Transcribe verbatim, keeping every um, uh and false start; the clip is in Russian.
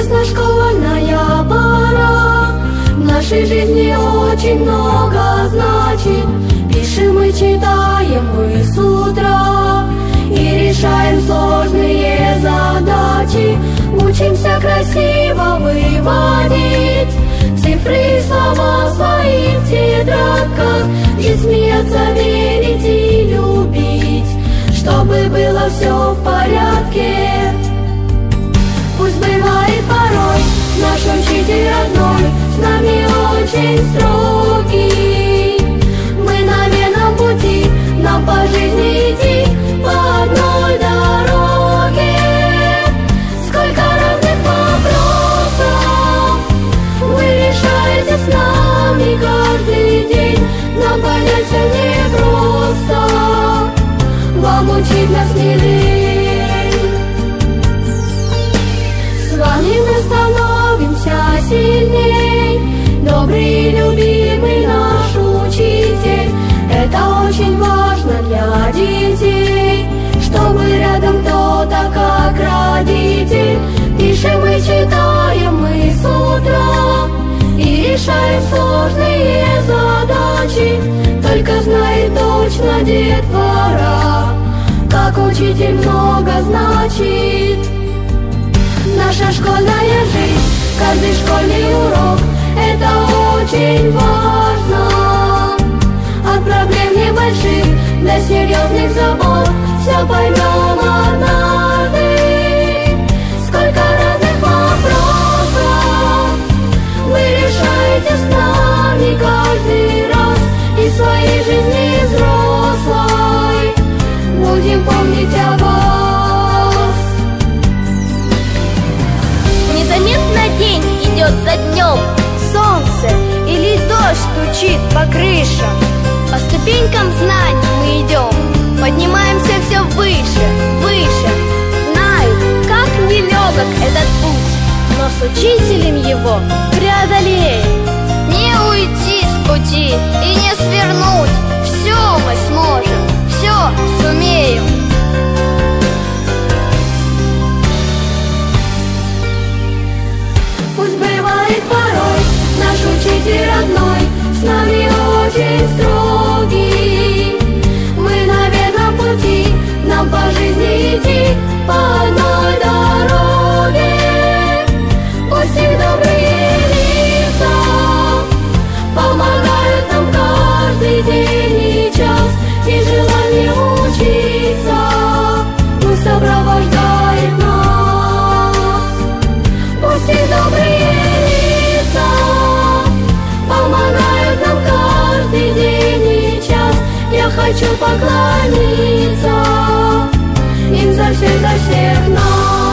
Чудесна школьная пора, в нашей жизни очень много значит. Пишем и читаем мы с утра и решаем сложные задачи. Учимся красиво выводить цифры и слова свои в тетрадках. Жить, смеяться, верить и любить, чтобы было все в порядке. Пусть бывает порой наш учитель родной с нами очень строгий. Мы на верном пути, нам по жизни идти по одной дороге. Сколько разных вопросов вы решаете с нами каждый день. Нам понять все непросто, вам учить нас не лень. С вами мы становимся сильней, добрый и любимый наш учитель. Это очень важно для детей, чтобы рядом кто-то как родитель. Пишем и читаем мы с утра и решаем сложные задачи. Только знает точно детвора, как учитель много значит. Наша школьная жизнь, каждый школьный урок — это очень важно. От проблем небольших до серьезных забот все поймем однажды. Сколько разных вопросов вы решаете с нами каждый раз. И в своей жизни взрослой будем помнить о вас. Незаметно день идет за днем, солнце или дождь стучит по крышам. По ступенькам знаний мы идем, поднимаемся все выше, выше. Знаю, как нелегок этот путь, но с учителем его преодолеем. Не уйти с пути и не свернуть, все мы сможем, все сумеем. Пусть бывает порой наш учитель родной с нами очень строгий. Мы на верном пути, нам по жизни идти по одной дороге. Пусть их добрые лица помогают нам каждый день и час, и желание учиться пусть сопровождает нас. Пусть их добрые лица помогают нам каждый день и час. Я хочу поклониться им за все, за всех нас.